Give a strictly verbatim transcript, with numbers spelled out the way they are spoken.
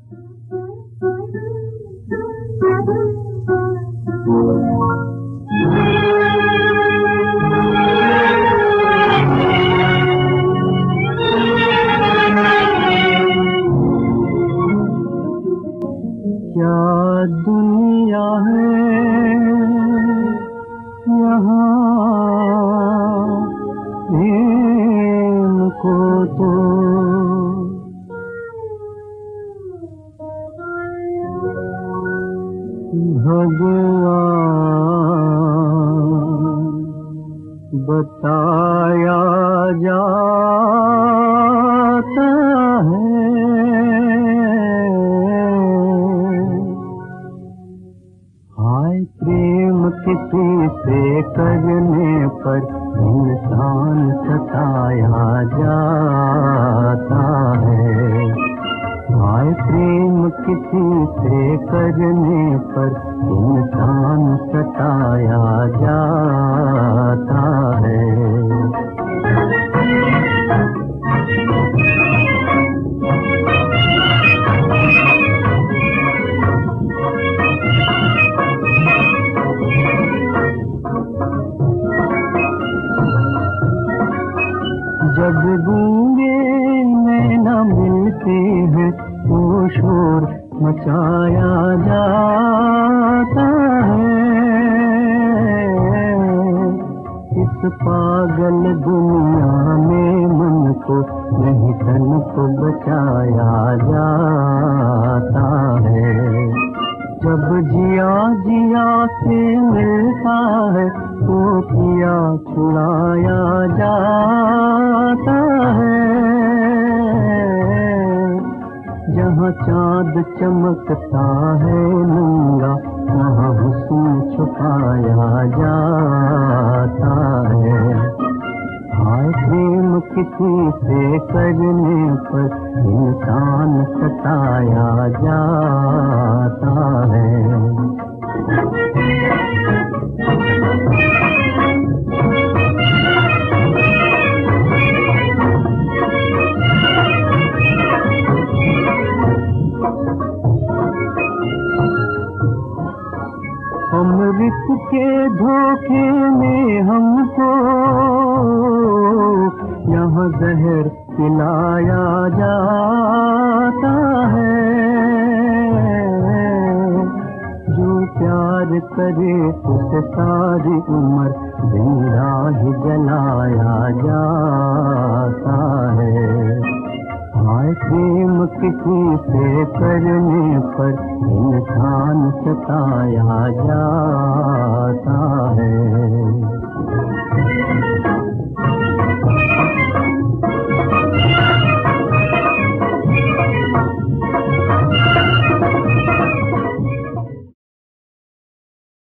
क्या दुनिया है यहाँ, प्रेम को तो भगवान बताया जाता है। हाय प्रेम किसी से करने पर इंसान सताया जाता है। हाय प्रेम किसी से करने पर इंसान सताया जाता है। जब गूंगे नैना मिलते हैं तो शोर मचाया जाता है। इस पागल दुनिया में मन को नहीं तन को बचाया जाता है। जब जिया जिया से मिलता है तो पिया छुड़ाया जाता है। जहाँ चाँद चमकता है नंगा वहाँ हुस्न छुपाया जाता है। हाय प्रेम किसी से करने पर इंसान सताया जाता है। अमृत के धोखे में हमको यहाँ जहर पिलाया जाता है। जो प्यार करे उसे सारी उम्र जिंदा ही जलाया जाता है। हाय प्रेम किसी से करने पर इंसान सताया जाता है।